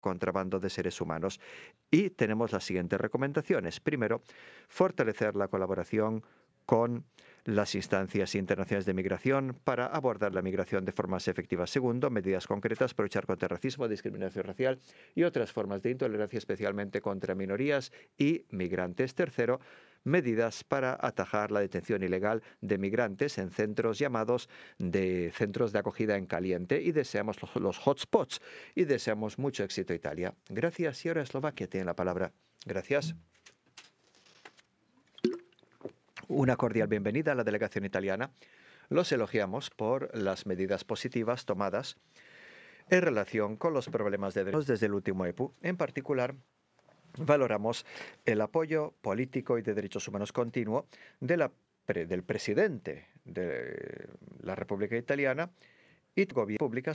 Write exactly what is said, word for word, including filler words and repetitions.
contrabando de seres humanos. Y tenemos las siguientes recomendaciones. Primero, fortalecer la colaboración con las instancias internacionales de migración para abordar la migración de formas efectivas. Segundo, medidas concretas para luchar contra el racismo, discriminación racial y otras formas de intolerancia, especialmente contra minorías y migrantes. Tercero, medidas para atajar la detención ilegal de migrantes en centros llamados de centros de acogida en caliente, y deseamos los, los hotspots, y deseamos mucho éxito a Italia. Gracias. Y ahora Eslovaquia tiene la palabra. Gracias. Una cordial bienvenida a la delegación italiana. Los elogiamos por las medidas positivas tomadas en relación con los problemas de derechos desde el último E P U. En particular, valoramos el apoyo político y de derechos humanos continuo de la, del presidente de la República Italiana y gobiernos públicas